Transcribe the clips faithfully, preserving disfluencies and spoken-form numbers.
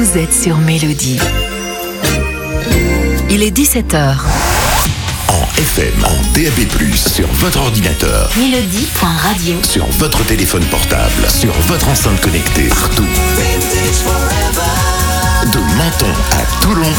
vous êtes sur Mélodie. Il est dix-sept heures. En F M, en D A B plus, sur votre ordinateur. Mélodie point radio. Sur votre téléphone portable, sur votre enceinte connectée, partout. De Menton à Toulon.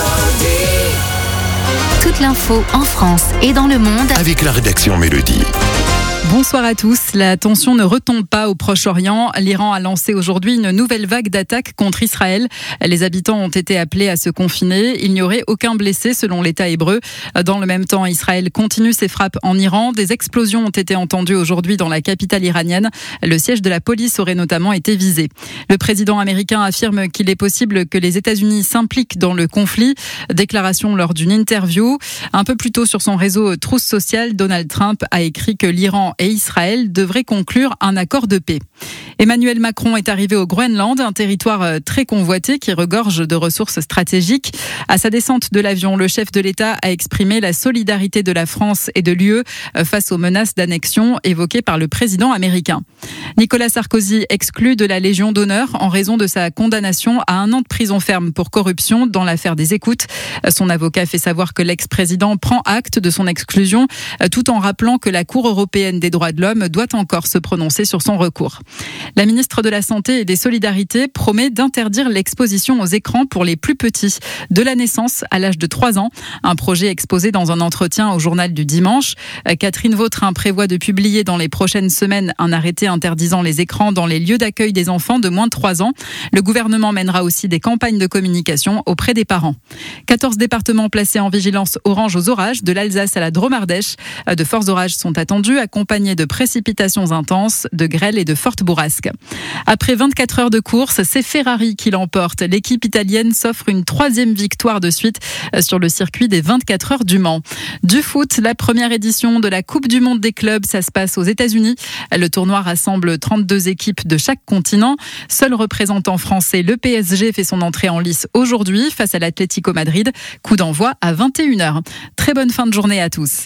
Toute l'info en France et dans le monde avec la rédaction Mélodie. Bonsoir à tous. La tension ne retombe pas au Proche-Orient. L'Iran a lancé aujourd'hui une nouvelle vague d'attaques contre Israël. Les habitants ont été appelés à se confiner. Il n'y aurait aucun blessé selon l'État hébreu. Dans le même temps, Israël continue ses frappes en Iran. Des explosions ont été entendues aujourd'hui dans la capitale iranienne. Le siège de la police aurait notamment été visé. Le président américain affirme qu'il est possible que les États-Unis s'impliquent dans le conflit. Déclaration lors d'une interview. Un peu plus tôt sur son réseau Truth Social, Donald Trump a écrit que l'Iran et Israël devraient conclure un accord de paix. Emmanuel Macron est arrivé au Groenland, un territoire très convoité qui regorge de ressources stratégiques. À sa descente de l'avion, le chef de l'État a exprimé la solidarité de la France et de l'U E face aux menaces d'annexion évoquées par le président américain. Nicolas Sarkozy exclu de la Légion d'honneur en raison de sa condamnation à un an de prison ferme pour corruption dans l'affaire des écoutes. Son avocat fait savoir que l'ex-président prend acte de son exclusion tout en rappelant que la Cour européenne des droits de l'homme doit encore se prononcer sur son recours. La ministre de la Santé et des Solidarités promet d'interdire l'exposition aux écrans pour les plus petits, de la naissance à l'âge de trois ans. Un projet exposé dans un entretien au journal du dimanche. Catherine Vautrin prévoit de publier dans les prochaines semaines un arrêté interdisant les écrans dans les lieux d'accueil des enfants de moins de trois ans. Le gouvernement mènera aussi des campagnes de communication auprès des parents. quatorze départements placés en vigilance orange aux orages, de l'Alsace à la Drôme-Ardèche. De forts orages sont attendus, accompagnés de précipitations intenses, de grêle et de fortes bourrasques. Après vingt-quatre heures de course, c'est Ferrari qui l'emporte. L'équipe italienne s'offre une troisième victoire de suite sur le circuit des vingt-quatre heures du Mans. Du foot, la première édition de la Coupe du Monde des clubs, ça se passe aux États-Unis. Le tournoi rassemble trente-deux équipes de chaque continent. Seul représentant français, le P S G fait son entrée en lice aujourd'hui face à l'Atlético Madrid. Coup d'envoi à vingt et une heures. Très bonne fin de journée à tous.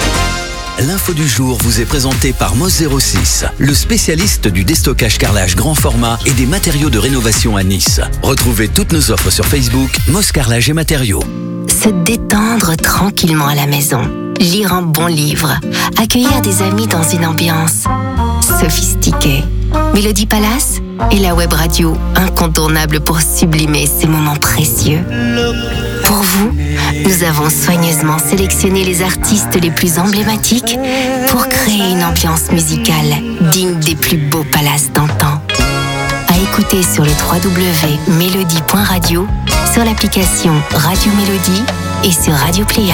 L'info du jour vous est présentée par Moss zéro six, le spécialiste du déstockage carrelage grand format et des matériaux de rénovation à Nice. Retrouvez toutes nos offres sur Facebook, Moss Carrelage et Matériaux. Se détendre tranquillement à la maison, lire un bon livre, accueillir des amis dans une ambiance sophistiquée. Mélodie Palace est la web radio incontournable pour sublimer ces moments précieux. Pour vous, nous avons soigneusement sélectionné les artistes les plus emblématiques pour créer une ambiance musicale digne des plus beaux palaces d'antan. À écouter sur le w w w point mélodie point radio, sur l'application Radio Mélodie et sur Radio Player.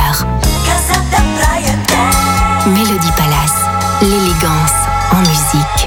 Mélodie Palace, l'élégance en musique.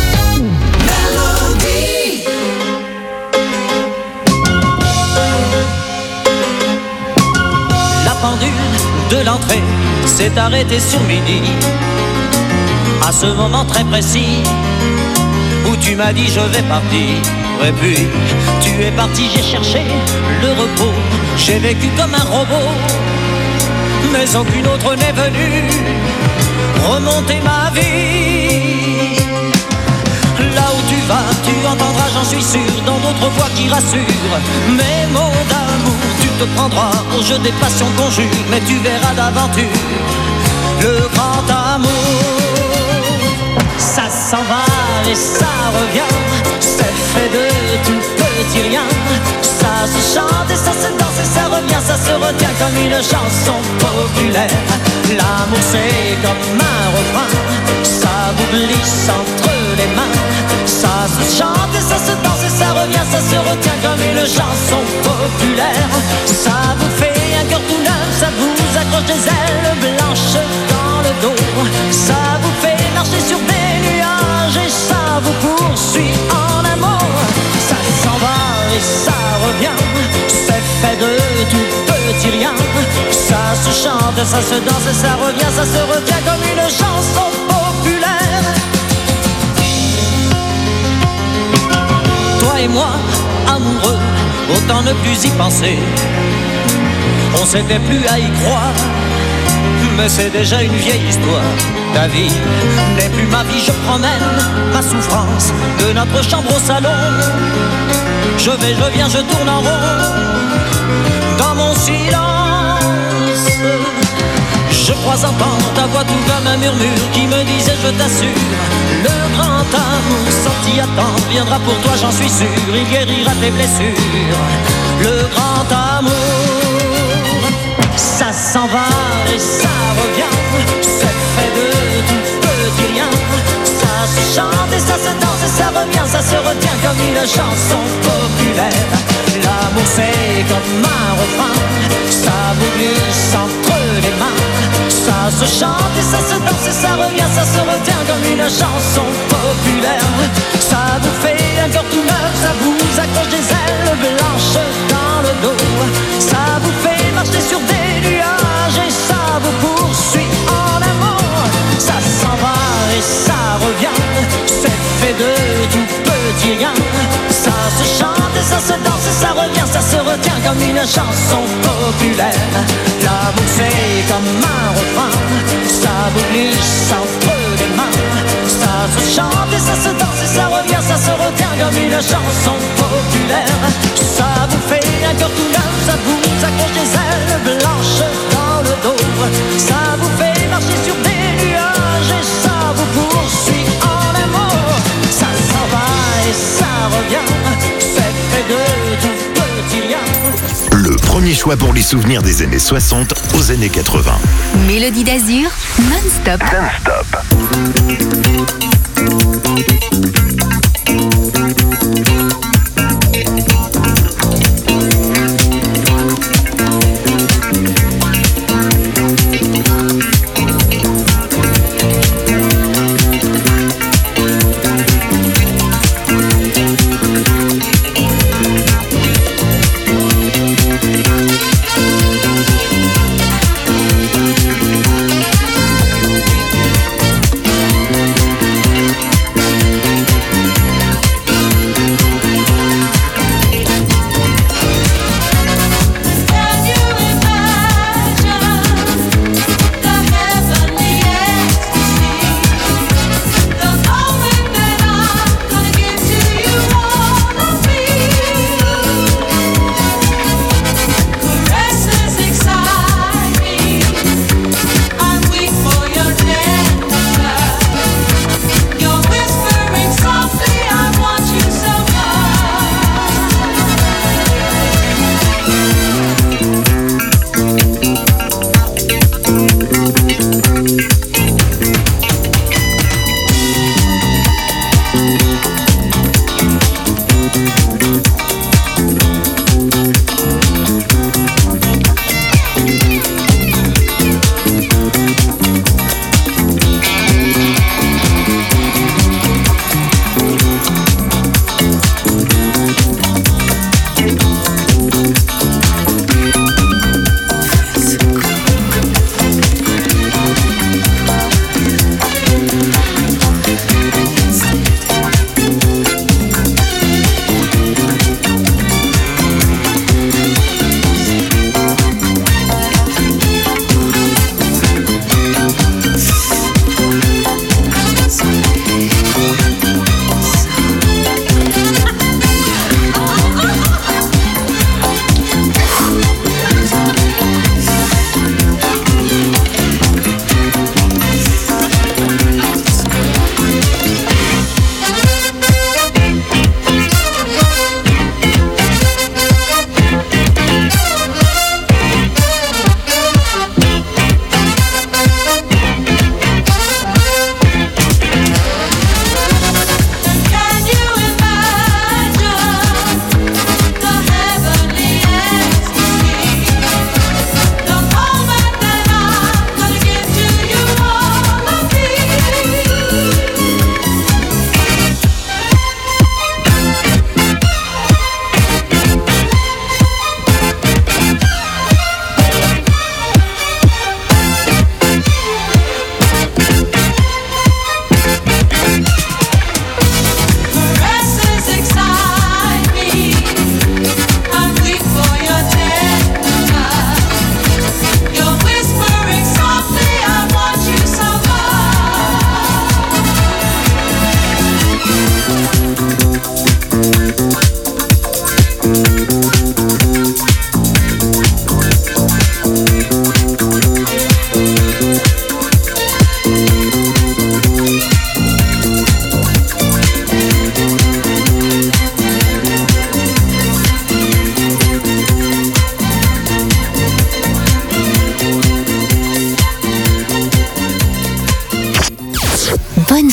De l'entrée s'est arrêtée sur midi. À ce moment très précis où tu m'as dit je vais partir. Et puis tu es parti, j'ai cherché le repos. J'ai vécu comme un robot, mais aucune autre n'est venue remonter ma vie. Là où tu vas, tu entendras, j'en suis sûr, dans d'autres voix qui rassurent. Mes mots d'amour, tu te prendras au jeu des passions qu'on jure, mais tu verras d'aventure le grand amour. Ça s'en va et ça revient, c'est fait de tout petit rien. Ça se chante et ça se danse et ça revient, ça se retient comme une chanson populaire. L'amour c'est comme un refrain, ça vous glisse entre les mains. Ça se chante et ça se danse et ça revient, ça se retient comme une chanson populaire. Ça vous fait un cœur tout neuf, ça vous accroche des ailes blanches dans le dos. Ça vous fait marcher sur des nuages et ça vous poursuit en amour. Ça s'en va et ça revient, c'est fait de tout petit rien. Ça se chante, ça se danse et ça revient, ça se retient comme une chanson populaire. Toi et moi, amoureux, autant ne plus y penser. On s'était plus à y croire, mais c'est déjà une vieille histoire. Ta vie n'est plus ma vie, je promène ma souffrance de notre chambre au salon. Je vais, je viens, je tourne en rond dans mon silence. Je crois entendre ta voix tout comme un murmure qui me disait je t'assure, le grand amour sorti à temps viendra pour toi, j'en suis sûr, il guérira tes blessures. Le grand amour, ça s'en va et ça revient, c'est fait de tout petit rien. Ça se chante et ça se danse et ça revient, ça se retient comme une chanson populaire. L'amour c'est comme un refrain, ça vous glisse entre les mains. Ça se chante et ça se danse et ça revient, ça se retient comme une chanson populaire. Ça vous fait un cœur tout neuf, ça vous accroche des ailes blanches dans le dos. Ça vous fait marcher sur des nuages et ça vous poursuit en amour. Ça s'en va et ça revient, c'est fait de tout petit rien. Ça se chante et ça se danse et ça revient, ça se retient comme une chanson populaire. L'amour c'est comme un refrain, ça vous glisse entre les mains. Ça se chante et ça se danse et ça revient, ça se retient comme une chanson populaire. Ça vous fait un cœur tout neuf, ça vous accroche des ailes blanches dans le dos. Ça vous fait marcher sur des nuages et ça vous poursuit en amour. Ça s'en va et ça revient, c'est fait de tout petit rien. Le premier choix pour les souvenirs des années soixante aux années quatre-vingts. Mélodie d'Azur, non-stop. Non-stop.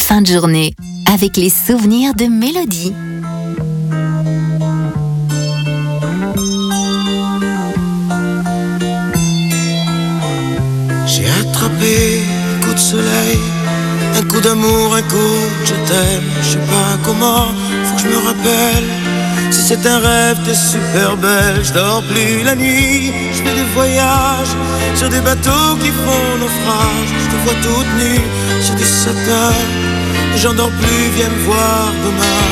fin de journée avec les souvenirs de Mélodie. J'ai attrapé un coup de soleil, un coup d'amour, un coup de je t'aime. Je sais pas comment, faut que je me rappelle. Si c'est un rêve, t'es super belle. Je dors plus la nuit, je fais des voyages sur des bateaux qui font naufrage. Je te vois toute nue sur des satins. J'en dors plus, viens me voir demain.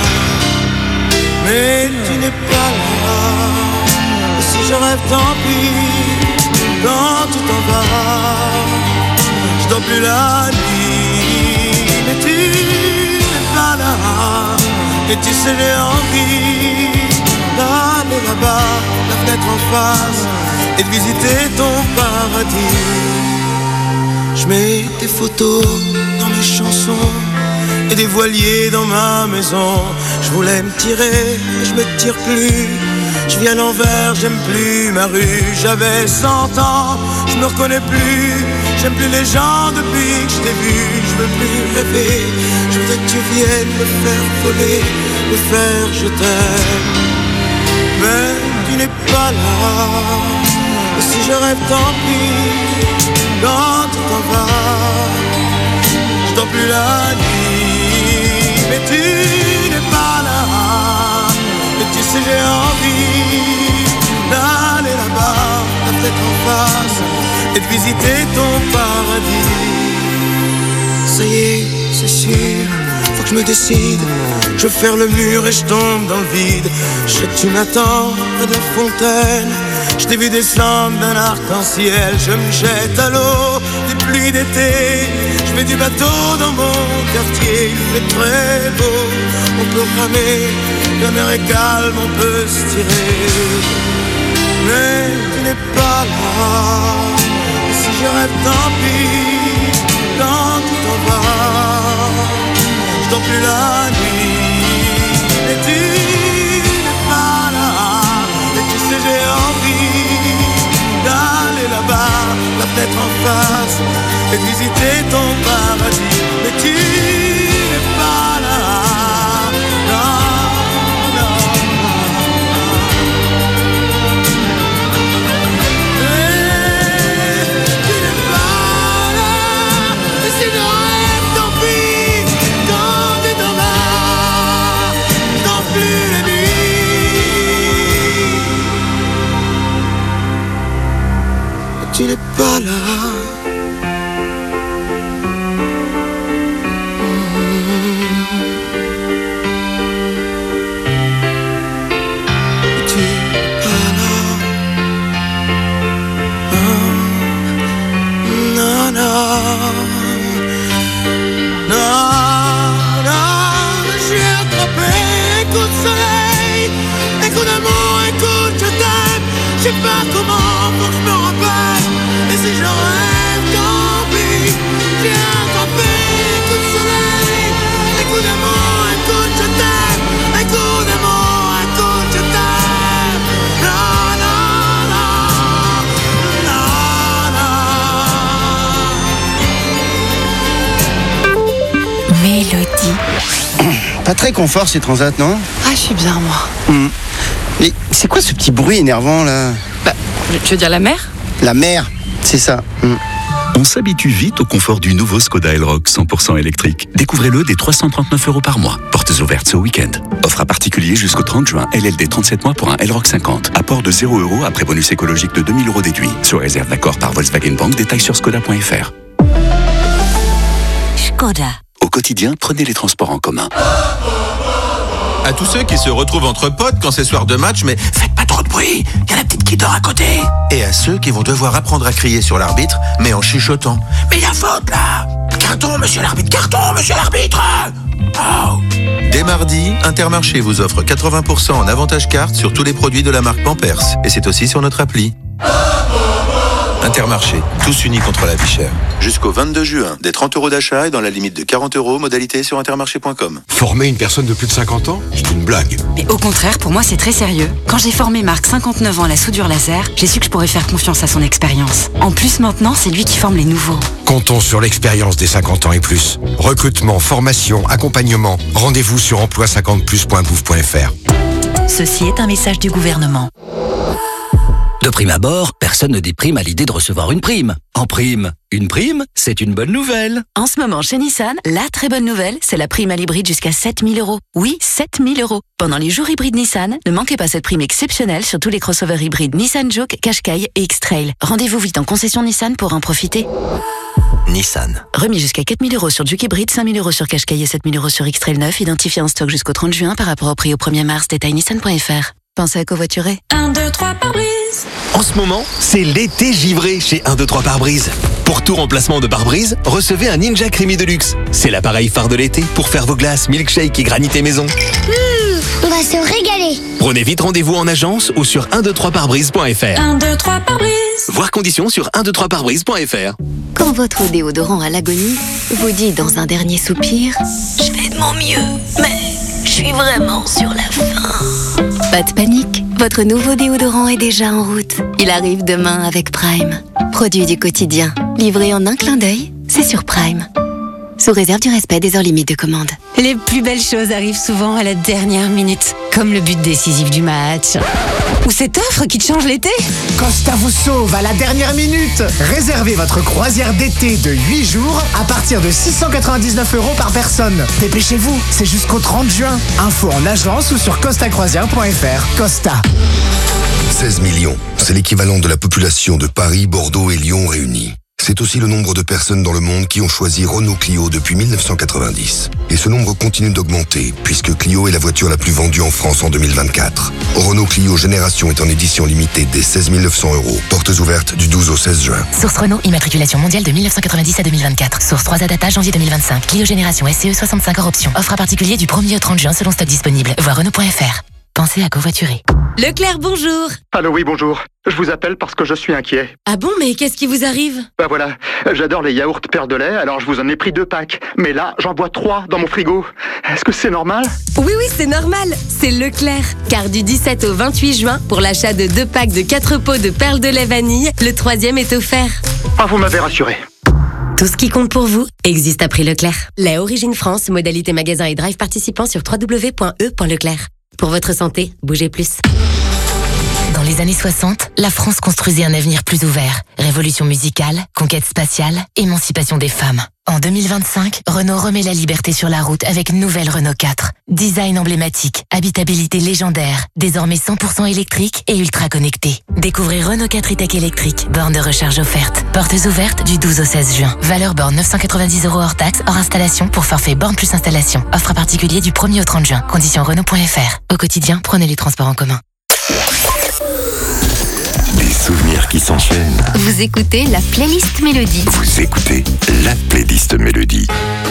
Mais tu n'es pas là. Et si je rêve, tant pis. Quand tu t'en vas, je dors plus la nuit. Mais tu n'es pas là. Et tu sais j'ai envie d'aller là-bas, la fenêtre en face, et de visiter ton paradis. Je mets des photos dans mes chansons et des voiliers dans ma maison. Je voulais me tirer, mais je me tire plus. Je viens à l'envers, j'aime plus ma rue. J'avais cent ans, je me reconnais plus. J'aime plus les gens depuis que je t'ai vu. Je veux plus rêver, je voudrais que tu viennes me faire voler, me faire je t'aime. Mais tu n'es pas là. Et si je rêve, tant pis. Quand tu t'en vas, je dors plus la nuit. Mais tu n'es pas là. Et tu sais j'ai envie d'aller là-bas, la tête en face, et de visiter ton paradis. Ça y est, c'est sûr, faut que je me décide. Je vais faire le mur et je tombe dans le vide. Je tu m'attends près de la fontaine. Je t'ai vu descendre d'un arc-en-ciel. Je me jette à l'eau des pluies d'été. Je mets du bateau dans mon quartier. Il fait très beau, on peut ramer. La mer est calme, on peut se tirer. Mais tu n'es pas là. Et si je rêve, tant pis. Quand tu t'en vas, je dors plus la nuit. Mais tu n'es pas là. Et tu sais j'ai envie d'aller là-bas, la fenêtre en face, et de visiter ton paradis. Mais tu n'es pas là. Non. Tu n'es pas là. Tu n'es pas là. Non, non, non, non. J'ai attrapé un coup de soleil, un coup d'amour, un coup de je t'aime. Je sais pas comment, faut que je me rappelle. Et si je rêve, tant pis. J'ai attrapé un coup de soleil, un coup d'amour, un coup de je t'aime, un coup d'amour, un coup de je t'aime. Non, non, non, non. Mélodie. Pas très confort ces transats, non? Ah, je suis bien, moi. Mmh. Mais c'est quoi ce petit bruit énervant là? Bah, tu veux dire la mer? La mer, c'est ça. Mmh. On s'habitue vite au confort du nouveau Skoda Elroq cent pour cent électrique. Découvrez-le dès trois cent trente-neuf euros par mois. Portes ouvertes ce week-end. Offre à particulier jusqu'au trente juin. L L D trente-sept mois pour un Elroq cinquante. Apport de zéro euros après bonus écologique de deux mille euros déduit. Sous réserve d'accord par Volkswagen Bank. Détails sur skoda point f r. Skoda. Au quotidien, prenez les transports en commun. À tous ceux qui se retrouvent entre potes quand c'est soir de match, mais faites pas trop de bruit, il y a la petite qui dort à côté. Et à ceux qui vont devoir apprendre à crier sur l'arbitre, mais en chuchotant. Mais il y a faute là. Carton, monsieur l'arbitre, carton, monsieur l'arbitre. Oh. Dès mardi, Intermarché vous offre quatre-vingts pour cent en avantage carte sur tous les produits de la marque Pampers. Et c'est aussi sur notre appli. Intermarché, tous unis contre la vie chère. Jusqu'au vingt-deux juin, des trente euros d'achat et dans la limite de quarante euros, modalité sur intermarché point com. Former une personne de plus de cinquante ans, c'est une blague. Mais au contraire, pour moi, c'est très sérieux. Quand j'ai formé Marc, cinquante-neuf ans, à la soudure laser, j'ai su que je pourrais faire confiance à son expérience. En plus, maintenant, c'est lui qui forme les nouveaux. Comptons sur l'expérience des cinquante ans et plus. Recrutement, formation, accompagnement. Rendez-vous sur emploi cinquante plus point gouv point f r. Ceci est un message du gouvernement. De prime abord, personne ne déprime à l'idée de recevoir une prime. En prime, une prime, c'est une bonne nouvelle. En ce moment, chez Nissan, la très bonne nouvelle, c'est la prime à l'hybride jusqu'à sept mille euros. Oui, sept mille euros. Pendant les jours hybrides Nissan, ne manquez pas cette prime exceptionnelle sur tous les crossovers hybrides Nissan Juke, Qashqai et X-Trail. Rendez-vous vite en concession Nissan pour en profiter. Nissan. Remis jusqu'à quatre mille euros sur Juke hybride, cinq mille euros sur Qashqai et sept mille euros sur X-Trail neuf, identifié en stock jusqu'au trente juin par rapport au prix au premier mars. Détail nissan point f r. Pensez à covoiturer. un, deux, trois pare-brise. En ce moment, c'est l'été givré chez un, deux, trois pare-brise. Pour tout remplacement de pare-brise, recevez un Ninja Creamy Deluxe. C'est l'appareil phare de l'été pour faire vos glaces, milkshake et granité maison. Mmh, on va se régaler. Prenez vite rendez-vous en agence ou sur un deux trois pare brise point f r. un, deux, trois pare-brise. Voir conditions sur un deux trois pare brise point f r. Quand votre déodorant à l'agonie vous dit dans un dernier soupir « Je fais de mon mieux, mais je suis vraiment sur la fin ». Pas de panique, votre nouveau déodorant est déjà en route. Il arrive demain avec Prime. Produit du quotidien, livré en un clin d'œil, c'est sur Prime. Sous réserve du respect des heures limites de commande. Les plus belles choses arrivent souvent à la dernière minute, comme le but décisif du match. Ou cette offre qui te change l'été. Costa vous sauve à la dernière minute. Réservez votre croisière d'été de huit jours à partir de six cent quatre-vingt-dix-neuf euros par personne. Dépêchez-vous, c'est jusqu'au trente juin. Info en agence ou sur costa croisière point f r. Costa. seize millions, c'est l'équivalent de la population de Paris, Bordeaux et Lyon réunis. C'est aussi le nombre de personnes dans le monde qui ont choisi Renault Clio depuis mille neuf cent quatre-vingt-dix. Et ce nombre continue d'augmenter, puisque Clio est la voiture la plus vendue en France en deux mille vingt-quatre. Renault Clio Génération est en édition limitée dès seize mille neuf cents euros. Portes ouvertes du douze au seize juin. Source Renault, immatriculation mondiale de mille neuf cent quatre-vingt-dix à deux mille vingt-quatre. Source trois A Data, janvier deux mille vingt-cinq. Clio Génération S C E soixante-cinq hors option. Offre à particulier du premier au trente juin selon stock disponible. Voir Renault point f r. Pensez à covoiturer. Leclerc, bonjour. Allô, oui, bonjour. Je vous appelle parce que je suis inquiet. Ah bon, mais qu'est-ce qui vous arrive? Bah voilà, j'adore les yaourts perles de lait, alors je vous en ai pris deux packs. Mais là, j'en bois trois dans mon frigo. Est-ce que c'est normal? Oui, oui, c'est normal. C'est Leclerc. Car du dix-sept au vingt-huit juin, pour l'achat de deux packs de quatre pots de perles de lait vanille, le troisième est offert. Ah, vous m'avez rassuré. Tout ce qui compte pour vous existe à prix Leclerc. Lait Origine France, modalité magasin et drive participant sur w w w point e point leclerc. Pour votre santé, bougez plus. Dans les années soixante, la France construisait un avenir plus ouvert. Révolution musicale, conquête spatiale, émancipation des femmes. En deux mille vingt-cinq, Renault remet la liberté sur la route avec une nouvelle Renault quatre. Design emblématique, habitabilité légendaire, désormais cent pour cent électrique et ultra connecté. Découvrez Renault quatre e-tech électrique, borne de recharge offerte. Portes ouvertes du douze au seize juin. Valeur borne neuf cent quatre-vingt-dix euros hors taxe, hors installation pour forfait borne plus installation. Offre à particulier du premier au trente juin. Conditions Renault point f r. Au quotidien, prenez les transports en commun. Des souvenirs qui s'enchaînent. Vous écoutez la playlist Mélodie. Vous écoutez la playlist Mélodie.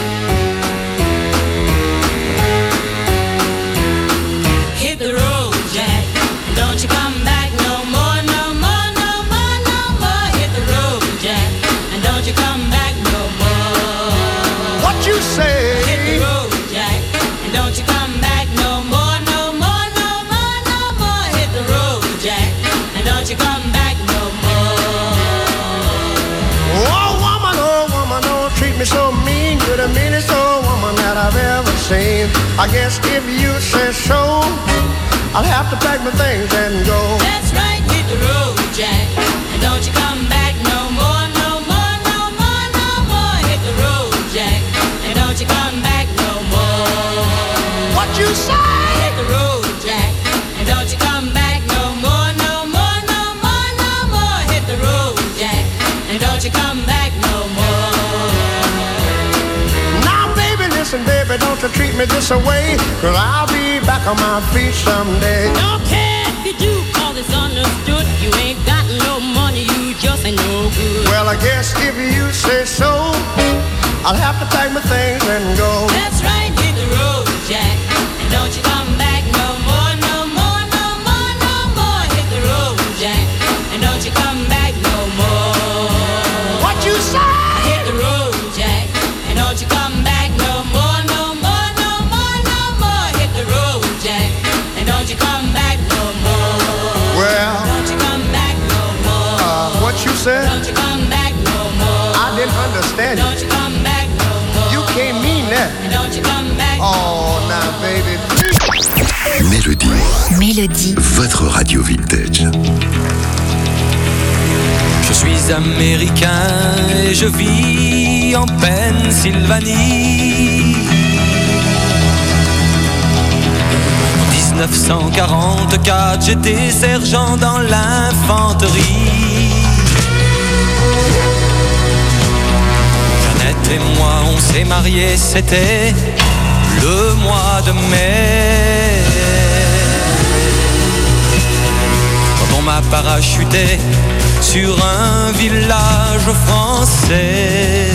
Hit the road, Jack. Don't you come back no more, no more, no more, no more. Hit the road, Jack. And don't you come back no more. What you say? Hit the road, Jack. And don't you come back no more, no more, no more, no more. Hit the road, Jack. And don't you come back no more. Oh woman, oh woman, don't treat me so mean. You're the meanest old woman that I've ever seen. I guess if you say so, I'll have to pack my things and go. That's right, hit the road, Jack. And don't you come back no more, no more, no more, no more. Hit the road, Jack. And don't you come back no more. What you say? Hit the road, Jack. And don't you come back no more, no more, no more, no more. Hit the road, Jack. And don't you come back no more. Now baby, listen baby, don't you treat me this away, 'cause I'll be back on my feet someday. Don't care if you do, call this understood. You ain't got no money, you just ain't no good. Well, I guess if you say so, I'll have to pack my things and go. That's right, hit the road, Jack. And don't you come back no more, no more, no more, no more. Hit the road, Jack. And don't you come back no more. shine. Hit the road, Jack, and don't you come back no more, no more, no more, no more. Hit the road, Jack, and don't you come back no more. Well, don't you come back no more. Uh, what you said? Don't you come back no more. I didn't understand Don't you. you come back no more. You can't mean that. And don't you come back. Oh, now, baby. Mélodie. Mélodie. Votre radio vintage. Je suis américain et je vis en Pennsylvanie. En dix-neuf cent quarante-quatre, j'étais sergent dans l'infanterie. Jeannette et moi, on s'est mariés, c'était le mois de mai. Quand on m'a parachuté sur un village français.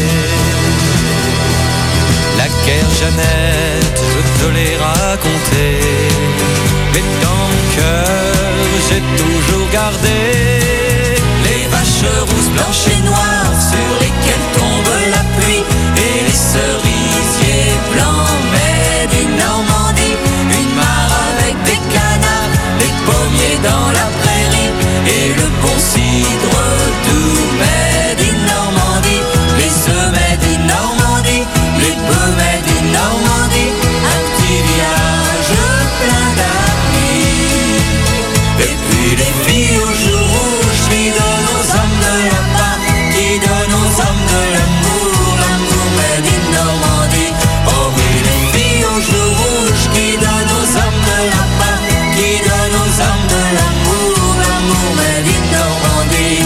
La guerre, Jeannette, je te l'ai raconté, mais dans mon cœur, j'ai toujours gardé les vaches rousses, blanches et noires sur lesquelles tombe la pluie et les cerisiers blancs, mais du Normandie. Une mare avec des canards, les pommiers dans la prairie et le bon cidre doux, mais du Normandie. Les semets du Normandie, les pommiers du Normandie. Un petit village plein d'amis. Et puis les filles au jour rouge qui donnent aux hommes de la part, qui donnent aux hommes de l'amour, l'amour mais du Normandie. Oh oui, les filles au jour rouge qui donnent aux hommes de la part, qui donnent aux hommes de l'amour, l'amour mais du Normandie.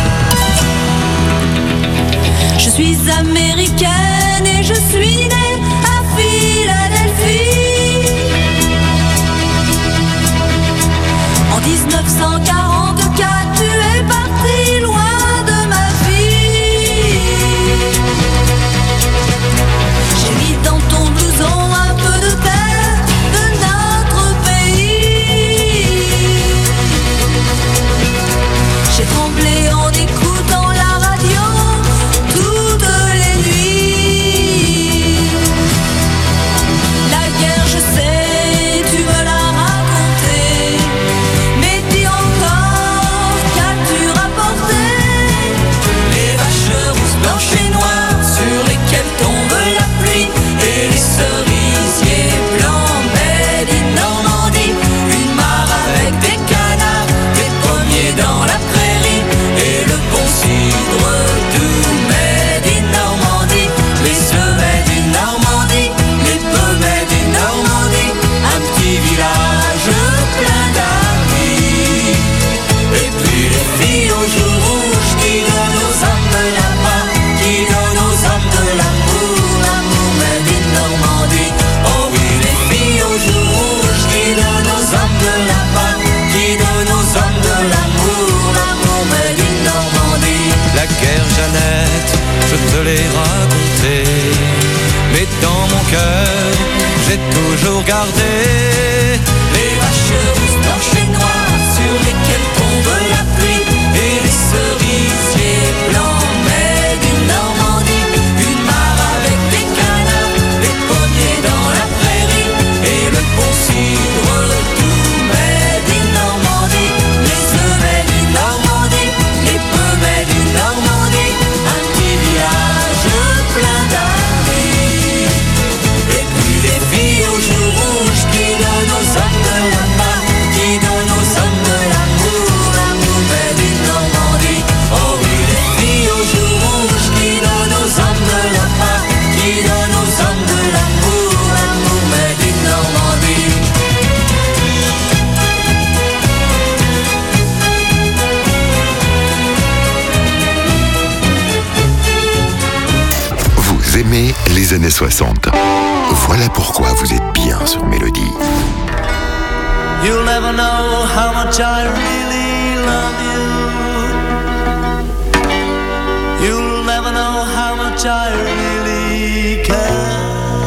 Je suis américaine et je suis née à Philadelphie. En dix-neuf cent quarante-quatre, tu es parti loin de ma vie. J'ai mis dans ton blouson un peu de terre de notre pays. J'ai tremblé en écoutant la radio toutes les nuits. La guerre, je sais, tu me l'as raconté, mais dis encore, qu'as-tu rapporté? Les vaches rousses, blanches et noires sur lesquelles tombe la pluie et les cerisiers blancs, mais du Normandie. Une mare avec des canards, des pommiers dans la prairie et le bon cidre doux, mais du Normandie. Les semets du Normandie, les pommiers du Normandie. Un petit village plein d'amis. Et puis les filles au jour rouge qui donnent aux hommes de la part, qui donnent aux hommes de l'amour, l'amour mais du Normandie. Oh oui, les filles au jour rouge qui donnent aux hommes de la part, qui donnent aux hommes de l'amour, l'amour mais du Normandie. La guerre, Jeannette, je te l'ai raconté, mais dans mon cœur, j'ai toujours gardé les vaches rousses, blanches et noires sur lesquelles tombe la pluie et les cerisiers blancs, mais du Normandie. Une mare avec des canards, des pommiers dans la prairie et le bon cidre doux, mais du Normandie. Les semets du Normandie, les pommiers du Normandie. Un petit village plein d'amis. Et puis les filles au jour rouge qui donnent aux hommes de la part, qui donnent aux hommes de l'amour, l'amour mais du Normandie. Oh oui, les filles au jour rouge qui donnent aux hommes de la part, qui donnent aux hommes de l'amour, l'amour mais du Normandie. Vous aimez les années soixante. Voilà pourquoi vous êtes bien sur Mélodie. You'll never know how much I really love you. You'll never know how much I really care.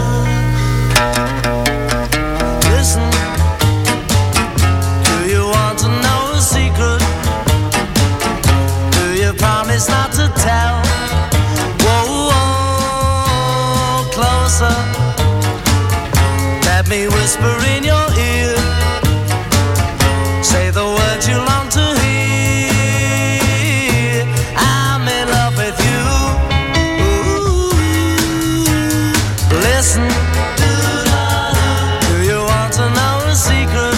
Listen, do you want to know a secret? Do you promise not to tell? me whisper in your ear. Say the words you long to hear. I'm in love with you. Ooh. Listen. Do you want to know a secret?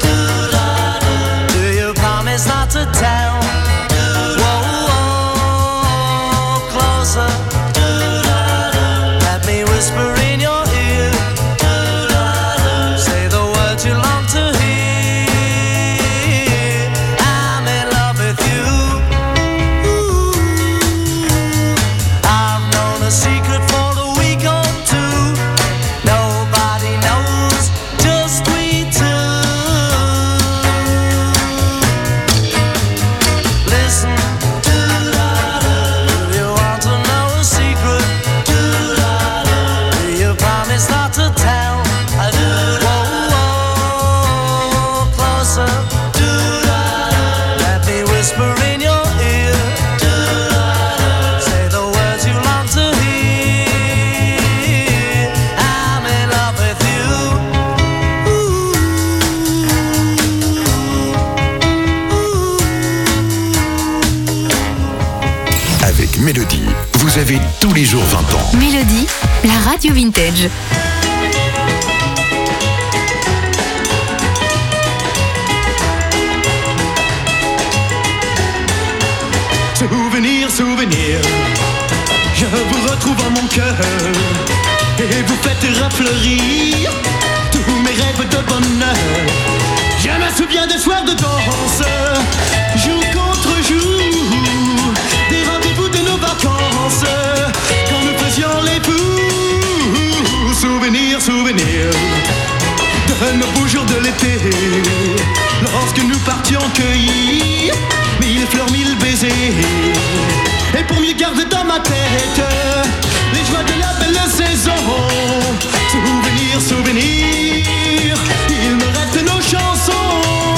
Do you promise not to tell? Whoa, whoa, closer. Let me whisper in your ear. Say the words you long to hear. I'm in love with you. Ooh. I've known a secret for a week or two. Nobody knows, just we two. Listen. Do you want to know a secret? Do you promise not to tell? Whoa, whoa, closer. Let me whisper in your ear. Say the words you long to hear. I'm in love with you. Avec Mélodie, vous avez tous les jours vingt ans. Mélodie, la radio vintage. Souvenir, souvenir, je vous retrouve en mon cœur et vous faites refleurir tous mes rêves de bonheur. Je me souviens des soirs de danse, jour contre jour, des rendez-vous de nos vacances, quand nous faisions les fous. Souvenir, souvenir de nos beaux jours de l'été, lorsque nous partions cueillir mille fleurs, mille baisers. Et pour mieux garder dans ma tête les joies de la belle saison. Souvenir, souvenir, il me reste nos chansons.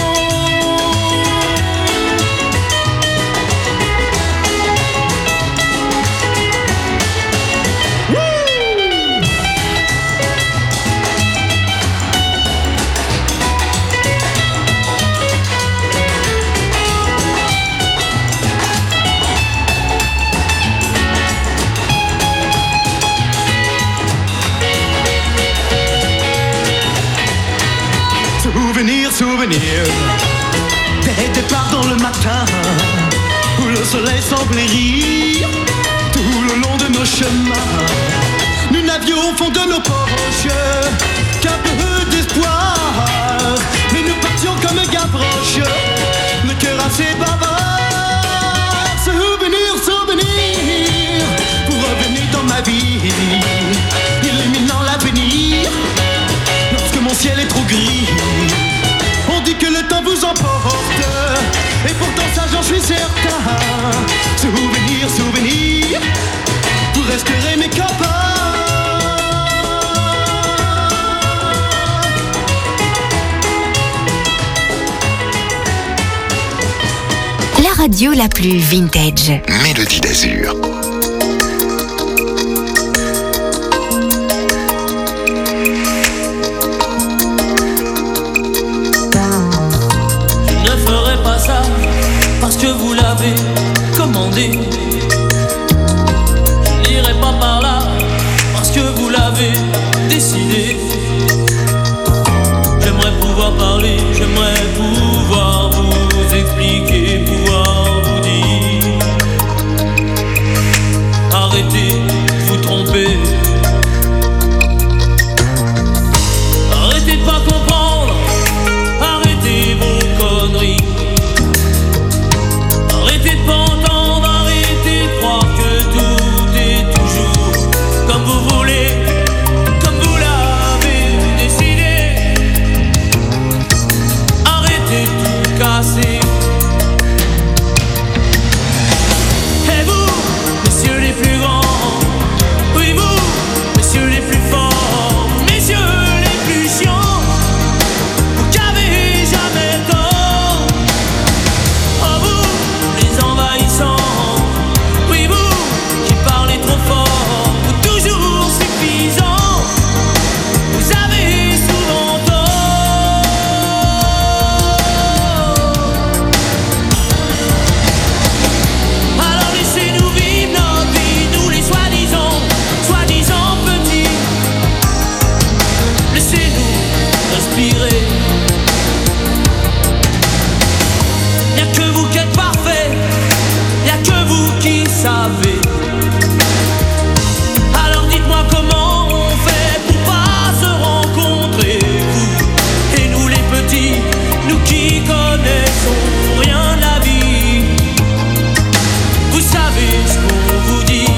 Souvenir, souvenir des départs dans le matin où le soleil semblait rire tout le long de nos chemins. Nous n'avions au fond de nos poches qu'un peu d'espoir, mais nous partions comme Gavroche, le cœur assez bavard. Souvenir, souvenir, pour revenir dans ma vie, illuminant l'avenir. Lorsque mon ciel est trop gris, on dit que le temps vous emporte, et pourtant ça j'en suis certain. Souvenir, souvenir, vous resterez mes copains. La radio la plus vintage. Mélodie d'Azur. Parce que vous l'avez commandé. Je n'irai pas par là parce que vous l'avez décidé. J'aimerais pouvoir parler, j'aimerais pouvoir vous expliquer, pouvoir vous dire. Arrêtez de vous tromper. Arrêtez de pas comprendre. Arrêtez vos conneries. Arrêtez de pas entendre, arrêtez de savez. Alors dites-moi comment on fait pour pas se rencontrer, vous et nous les petits, nous qui connaissons rien de la vie. Vous savez ce qu'on vous dit.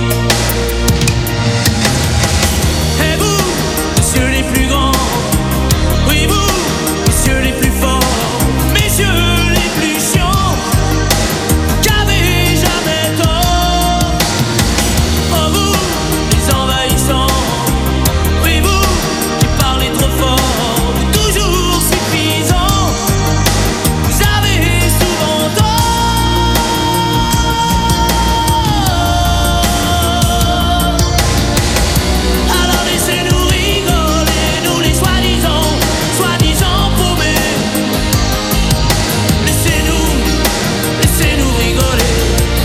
Et vous, messieurs les plus grands, oui vous, messieurs les plus forts, messieurs les plus chiants, qu'avez jamais tort. Oh vous, les envahissants, oui vous, qui parlez trop fort, toujours suffisant, vous avez souvent tort. Alors laissez-nous rigoler, nous les soi-disant, soi-disant paumés. Laissez-nous, laissez-nous rigoler.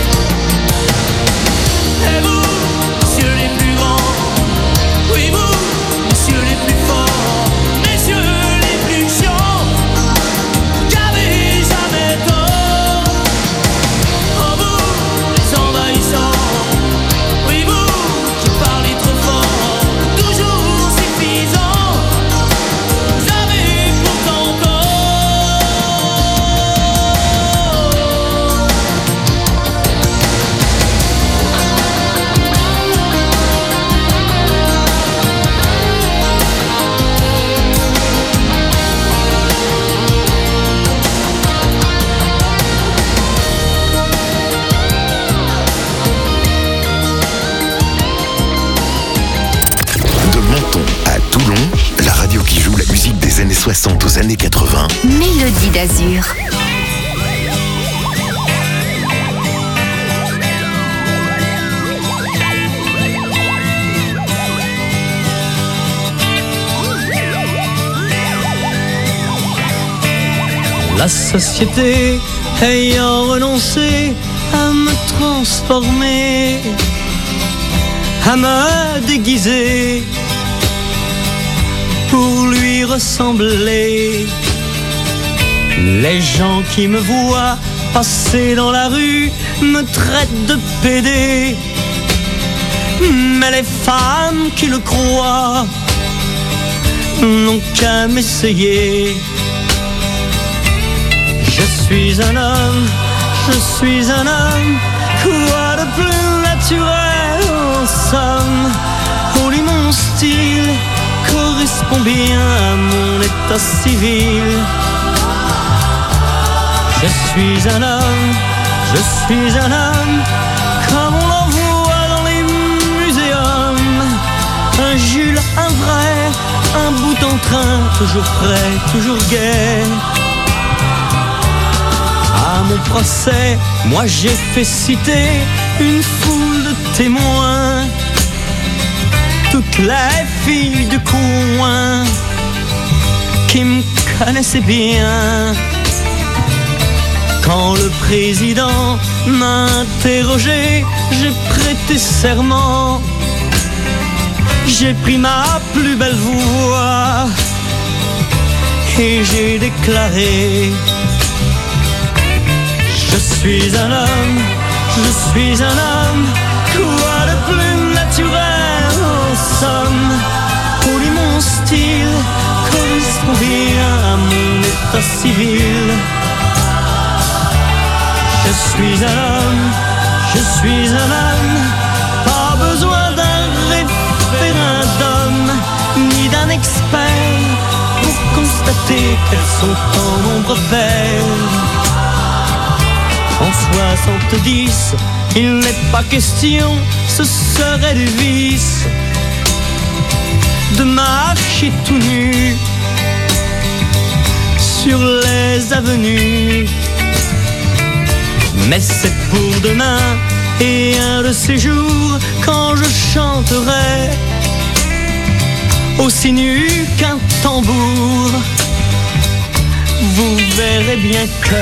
Et vous, messieurs les plus grands, oui vous, messieurs les plus forts, messieurs les plus chiants, qu'avez jamais tort. Oh vous, les envahissants, oui vous, qui parlez trop fort, toujours suffisant, vous avez pourtant tort. De Menton à Toulon, la radio qui joue la musique des années soixante aux années quatre-vingts. Mélodie d'Azur. La société ayant renoncé à me transformer, à me déguiser pour lui ressembler. Les gens qui me voient passer dans la rue me traitent de pédé, mais les femmes qui le croient n'ont qu'à m'essayer. Je suis un homme, je suis un homme, quoi de plus naturel en somme. Oh lui mon style correspond bien à mon état civil. Je suis un homme, je suis un homme, comme on l'en voit dans les muséums. Un Jules, un vrai, un bout en train, toujours prêt, toujours gai. À mon procès, moi j'ai fait citer une foule de témoins, toutes les filles du coin qui me connaissaient bien. Quand le président m'a interrogé, j'ai prêté serment, j'ai pris ma plus belle voix et j'ai déclaré: je suis un homme, je suis un homme, quoi de plus naturel en somme. Pour lui mon style correspond bien à mon état civil. Je suis un homme, je suis un homme, pas besoin d'un référendum ni d'un expert pour constater qu'elles sont en nombre belles. En soixante-dix, il n'est pas question, ce serait du vice, de marcher tout nu sur les avenues. Mais c'est pour demain et un de ces jours quand je chanterai aussi nu qu'un tambour. Vous verrez bien que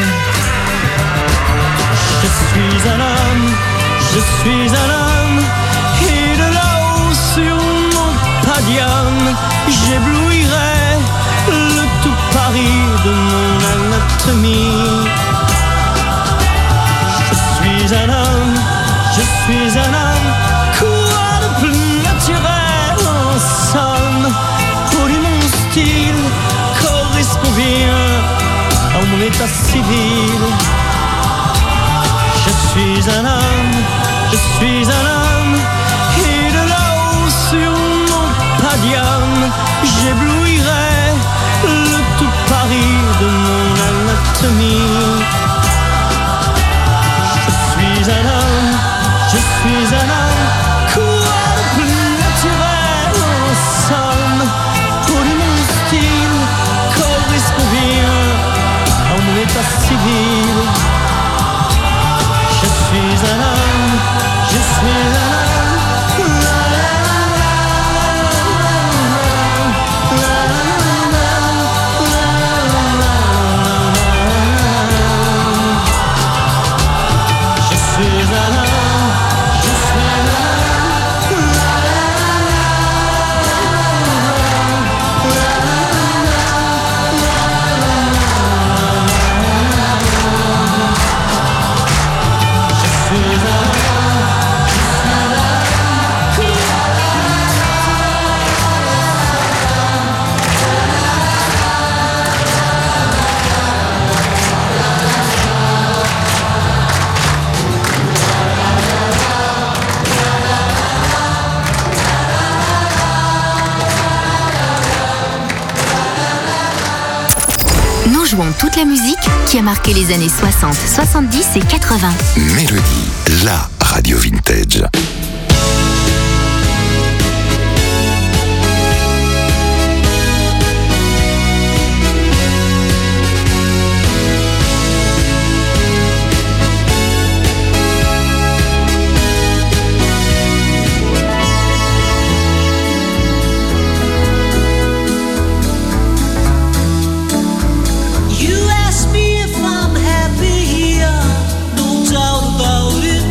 je suis un homme, je suis un homme, et de là-haut sur mon podium, j'éblouirai le tout Paris de mon anatomie. Je suis un homme, Je suis un homme, quoi de plus naturel en somme. Oui, mon style correspond bien à mon état civil. Je suis un homme, je suis un homme, et de là-haut sur mon padium, j'éblouirai le tout Paris de mon anatomie. Je suis un homme, je suis un homme, quoi de plus naturel en somme. Pour mon style correspond bien à mon état civil. Je suis un homme, je suis un homme. La, je suis un homme, je suis un homme. Nous jouons toute la musique qui a marqué les années soixante, soixante-dix et quatre-vingts. Mélodie, la radio vintage. You ask me if I'm happy here, no doubt about it.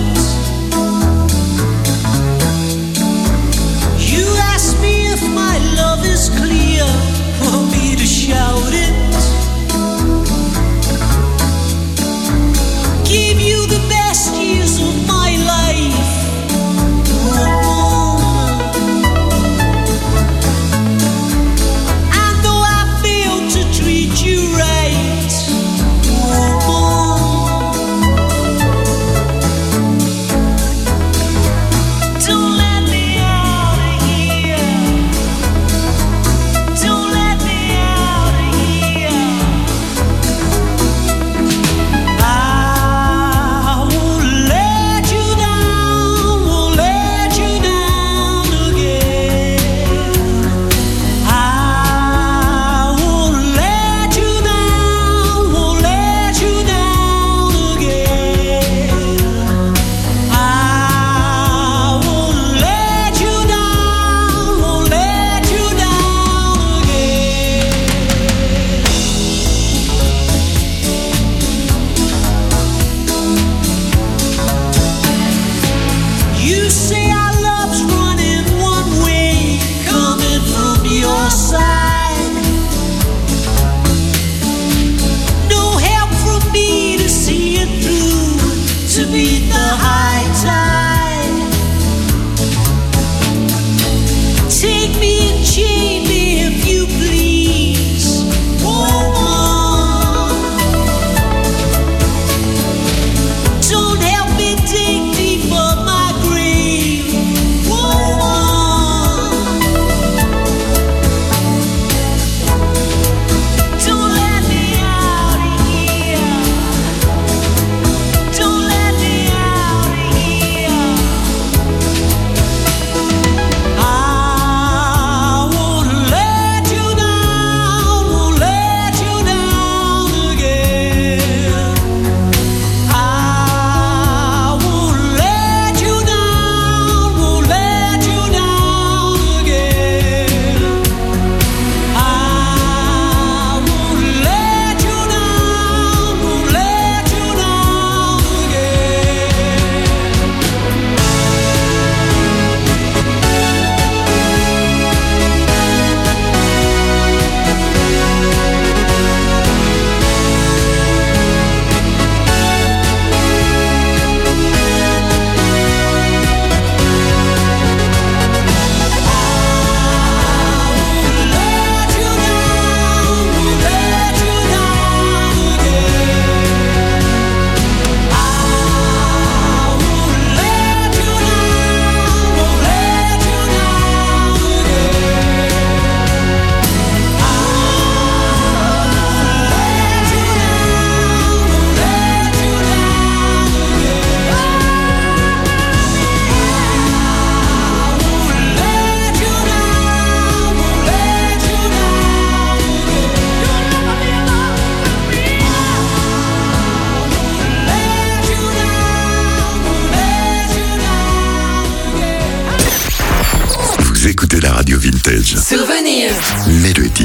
Mélodie. Mélodie.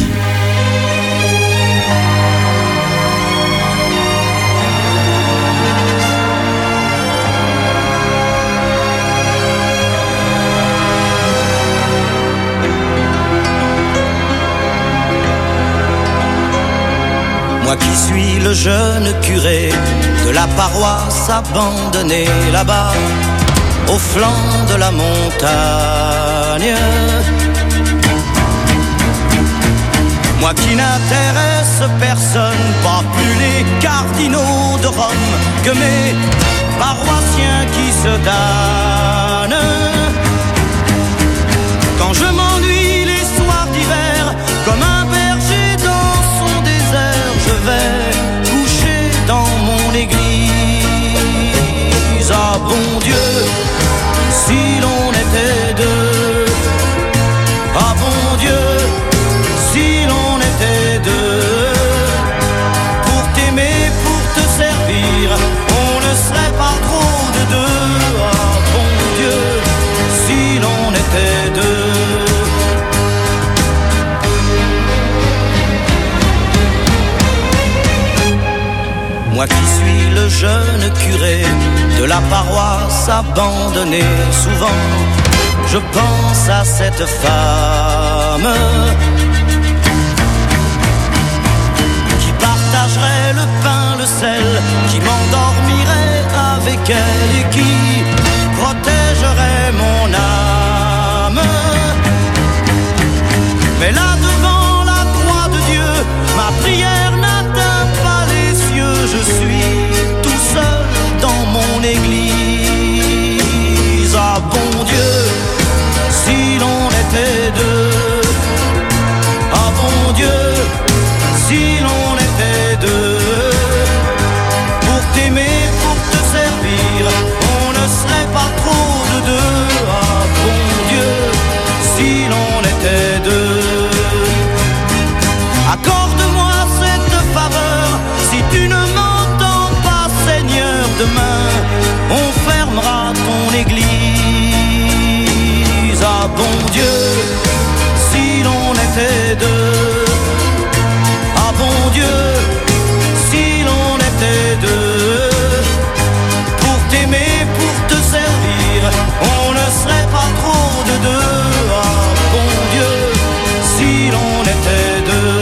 Moi qui suis le jeune curé de la paroisse abandonnée là-bas, au flanc de la montagne. Moi qui n'intéresse personne, pas plus les cardinaux de Rome que mes paroissiens qui se damnent. Quand je m'ennuie les soirs d'hiver, comme un berger dans son désert, je vais coucher dans mon église. Ah bon Dieu, si l'on était deux. Ah bon Dieu, si l'on était deux. Pour t'aimer, pour te servir, on ne serait pas trop de deux. Ah bon Dieu, si l'on était deux. Moi qui suis le jeune curé de la paroisse abandonnée, souvent je pense à cette femme qui partagerait le pain, le sel, qui m'endormirait avec elle et qui protégerait mon âme. Mais là devant la croix de Dieu, ma prière n'atteint pas les cieux. Je suis tout seul dans mon église. Ah bon Dieu, si l'on était deux. Ah bon Dieu, si l'on était deux. Pour t'aimer, pour te servir, on ne serait pas trop de deux. Ah bon Dieu, si l'on était deux. Accorde-moi cette faveur, si tu ne m'entends pas, Seigneur, demain on fermera ton église. Ah bon Dieu, si l'on était deux. Ah bon Dieu, si l'on était deux. Pour t'aimer, pour te servir, on ne serait pas trop de deux. Ah bon Dieu, si l'on était deux.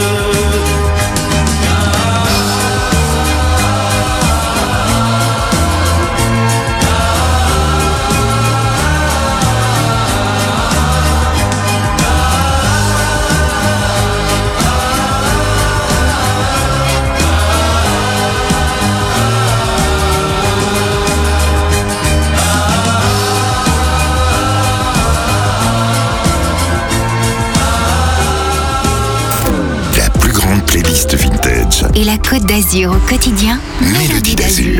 Playlist vintage. Et la Côte d'Azur au quotidien, Mélodie d'Azur.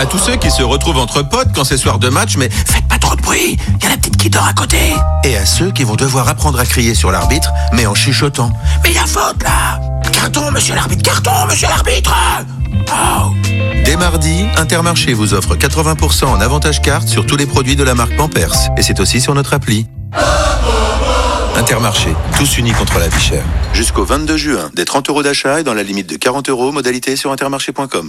À tous ceux qui se retrouvent entre potes quand c'est soir de match, mais faites pas trop de bruit, y a la petite qui dort à côté. Et à ceux qui vont devoir apprendre à crier sur l'arbitre, mais en chuchotant. Mais y a faute là! Carton, monsieur l'arbitre, carton, monsieur l'arbitre! Oh. Dès mardi, Intermarché vous offre quatre-vingts pour cent en avantage carte sur tous les produits de la marque Pampers. Et c'est aussi sur notre appli. Intermarché, tous unis contre la vie chère. Jusqu'au vingt-deux juin, des trente euros d'achat et dans la limite de quarante euros, modalité sur intermarché point com.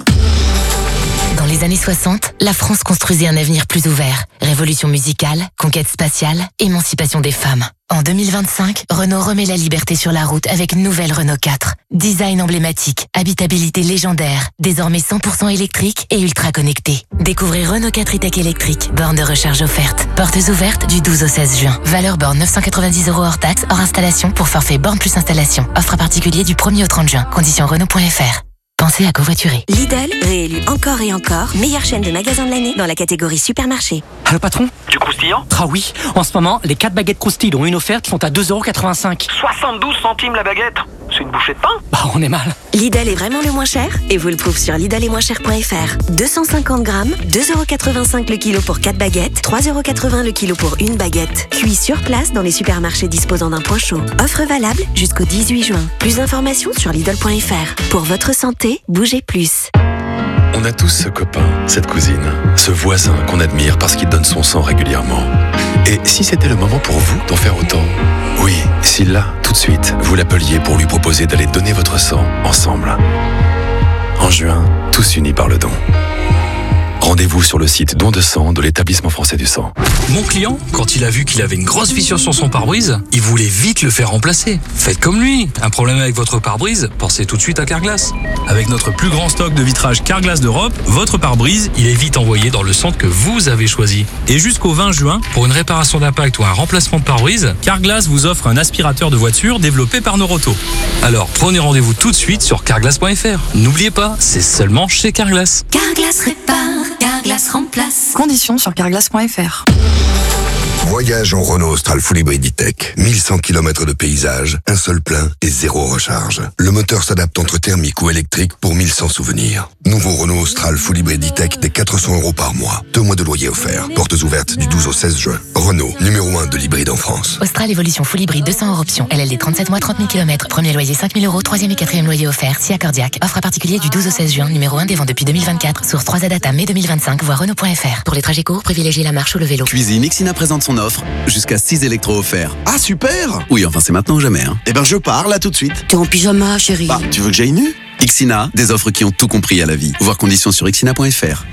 Dans les années soixante, la France construisait un avenir plus ouvert. Révolution musicale, conquête spatiale, émancipation des femmes. En deux mille vingt-cinq, Renault remet la liberté sur la route avec nouvelle Renault quatre. Design emblématique, habitabilité légendaire, désormais cent pour cent électrique et ultra connecté. Découvrez Renault quatre e-tech électrique, borne de recharge offerte. Portes ouvertes du douze au seize juin. Valeur borne neuf cent quatre-vingt-dix euros hors taxe, hors installation pour forfait borne plus installation. Offre à particulier du premier au trente juin. Conditions Renault point F R. Pensez à covoiturer. Lidl, réélu encore et encore, meilleure chaîne de magasins de l'année dans la catégorie supermarché. Allô patron? Du croustillant? Ah oui, en ce moment, les quatre baguettes croustilles dont une offerte sont à deux euros quatre-vingt-cinq. soixante-douze centimes la baguette? C'est une bouchée de pain? Bah on est mal. Lidl est vraiment le moins cher et vous le trouvez sur lidl et moins cher point F R. deux cent cinquante grammes, deux euros quatre-vingt-cinq le kilo pour quatre baguettes, trois euros quatre-vingts le kilo pour une baguette. Cuit sur place dans les supermarchés disposant d'un point chaud. Offre valable jusqu'au dix-huit juin. Plus d'informations sur lidl point F R. Pour votre santé, bougez plus. On a tous ce copain, cette cousine, ce voisin qu'on admire parce qu'il donne son sang régulièrement. Et si c'était le moment pour vous d'en faire autant? Oui, si là, tout de suite, vous l'appeliez pour lui proposer d'aller donner votre sang ensemble. En juin, tous unis par le don. Rendez-vous sur le site don de sang de l'établissement français du sang. Mon client, quand il a vu qu'il avait une grosse fissure sur son pare-brise, il voulait vite le faire remplacer. Faites comme lui. Un problème avec votre pare-brise? Pensez tout de suite à Carglass. Avec notre plus grand stock de vitrage Carglass d'Europe, votre pare-brise, il est vite envoyé dans le centre que vous avez choisi. Et jusqu'au vingt juin, pour une réparation d'impact ou un remplacement de pare-brise, Carglass vous offre un aspirateur de voiture développé par Noroto. Alors prenez rendez-vous tout de suite sur carglass point F R. N'oubliez pas, c'est seulement chez Carglass. Carglass répare, Carglass remplace. Conditions sur carglass point F R. Voyage en Renault Austral Full Hybrid E-Tech. mille cent kilomètres de paysage, un seul plein et zéro recharge. Le moteur s'adapte entre thermique ou électrique pour mille cent souvenirs. Nouveau Renault Austral Full Hybrid E-Tech des quatre cents euros par mois. Deux mois de loyer offert. Portes ouvertes du douze au seize juin. Renault, numéro un de l'hybride en France. Austral Évolution Full Hybrid deux cents hors option. L L D trente-sept mois, trente mille kilomètres. Premier loyer cinq mille euros. Troisième et quatrième loyer offert. Si accordiaque. Offre à particulier du douze au seize juin. Numéro un des ventes depuis deux mille vingt-quatre. Source trois Z Data mai deux mille vingt-cinq. Voir Renault point F R. Pour les trajets courts, privilégiez la marche ou le vélo. Cuisine Ixina présente son offre. Jusqu'à six électros offerts. Ah super! Oui, enfin c'est maintenant ou jamais. Hein. Eh ben je pars là tout de suite. T'es en pyjama, chérie. Bah, tu veux que j'aille nu? Ixina, des offres qui ont tout compris à la vie. Voir conditions sur ixina point F R.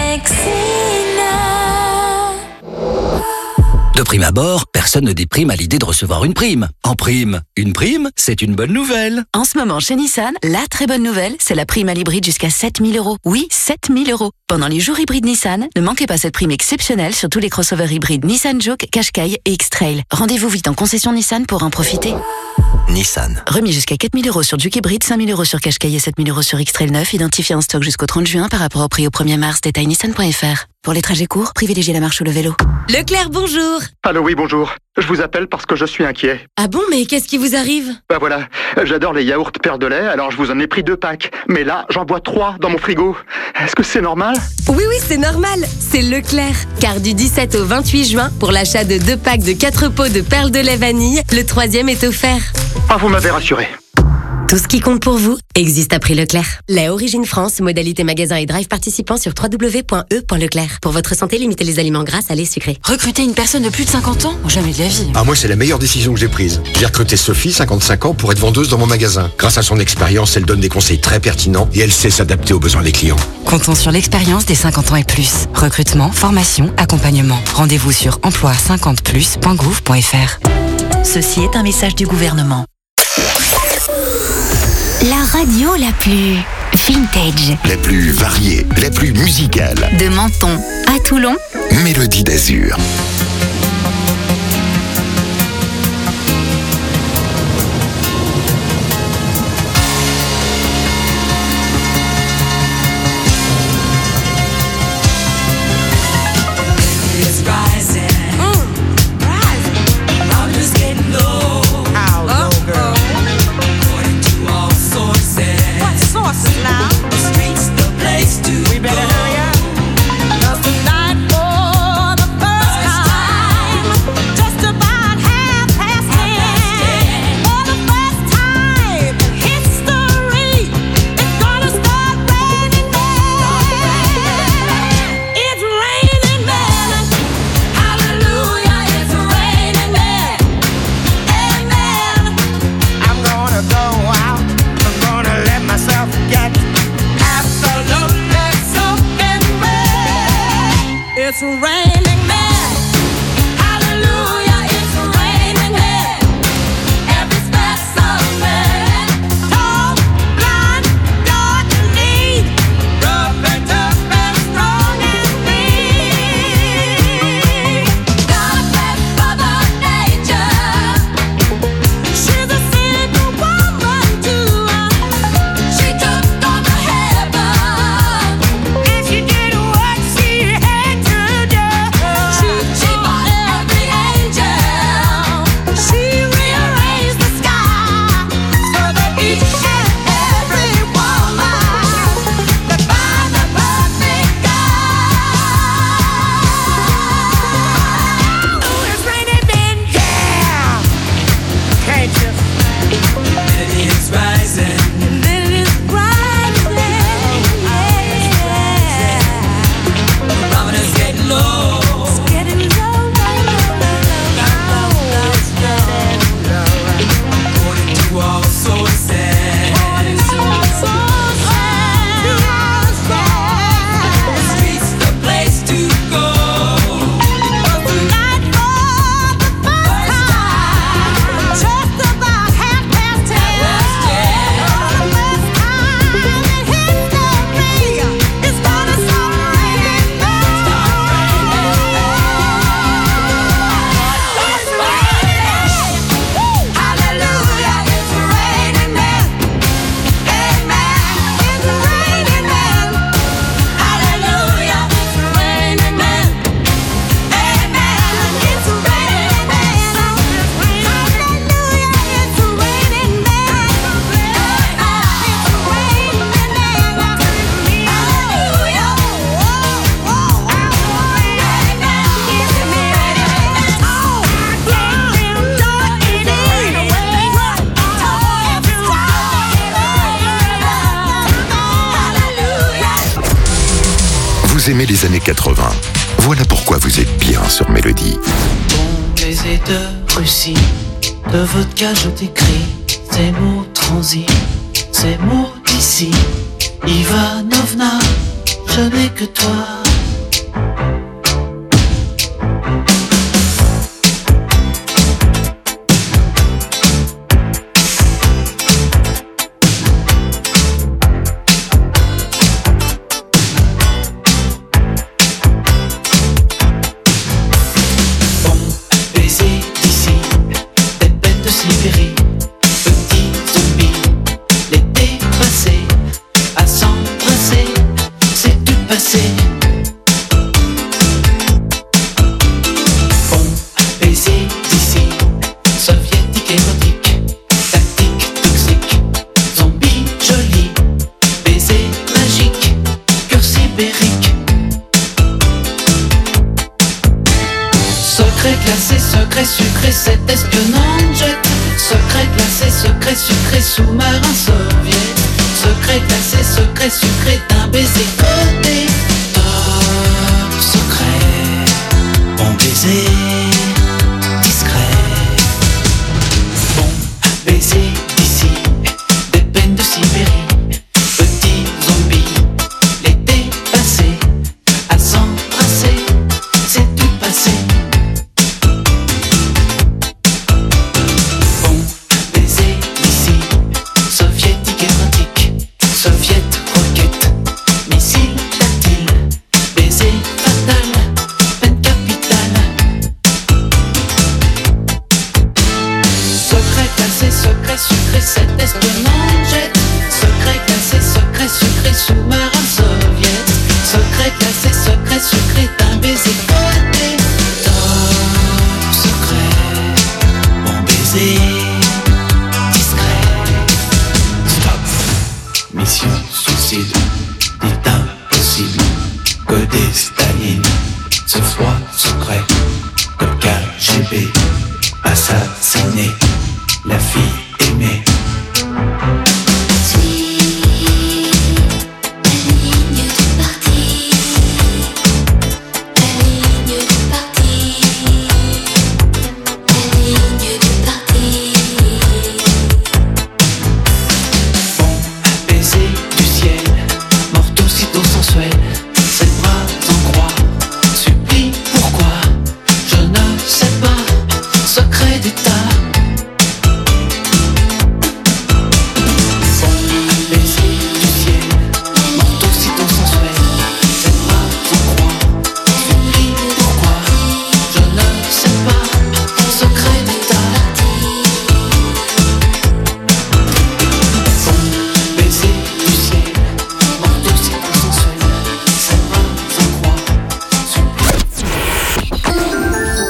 De prime abord, personne ne déprime à l'idée de recevoir une prime. En prime, une prime, c'est une bonne nouvelle. En ce moment, chez Nissan, la très bonne nouvelle, c'est la prime à l'hybride jusqu'à sept mille euros. Oui, sept mille euros. Pendant les jours hybrides Nissan, ne manquez pas cette prime exceptionnelle sur tous les crossovers hybrides Nissan Juke, Qashqai et X-Trail. Rendez-vous vite en concession Nissan pour en profiter. Nissan. Remis jusqu'à quatre mille euros sur Juke hybride, cinq mille euros sur Qashqai et sept mille euros sur X-Trail neuf, identifié en stock jusqu'au trente juin par rapport au prix au premier mars. Détail nissan point F R. Pour les trajets courts, privilégiez la marche ou le vélo. Leclerc, bonjour. Allô, oui, bonjour. Je vous appelle parce que je suis inquiet. Ah bon, mais qu'est-ce qui vous arrive? Bah voilà, j'adore les yaourts Père de lait, alors je vous en ai pris deux packs. Mais là, j'en bois trois dans mon frigo. Est-ce que c'est normal? Oui, oui, c'est normal. C'est Leclerc. Car du dix-sept au vingt-huit juin, pour l'achat de deux packs de quatre pots de perles de lait vanille, le troisième est offert. Ah, vous m'avez rassuré. Tout ce qui compte pour vous existe à prix Leclerc. Lait Origine France, modalité magasin et drive participant sur w w w point e point leclerc. Pour votre santé, limitez les aliments gras, salés, sucrés. Recruter une personne de plus de cinquante ans? Jamais de la vie. Ah, moi, c'est la meilleure décision que j'ai prise. J'ai recruté Sophie, cinquante-cinq ans, pour être vendeuse dans mon magasin. Grâce à son expérience, elle donne des conseils très pertinents et elle sait s'adapter aux besoins des clients. Comptons sur l'expérience des cinquante ans et plus. Recrutement, formation, accompagnement. Rendez-vous sur emploi cinquante plus point gouv point F R. Ceci est un message du gouvernement. La radio la plus vintage, La plus variée, la plus musicale. de Menton à Toulon. Mélodie d'Azur. It's rising. rising. I'm just getting low. How low, girl? According to all sources. What sources now? The streets, the place to we better go. Hurry up. Vous aimez les années quatre-vingts. Voilà pourquoi vous êtes bien sur Mélodie. Bon baiser de Russie, de vodka je t'écris ces mots transis, ces mots d'ici. Ivanovna, je n'ai que toi. Assassiner la fille aimée.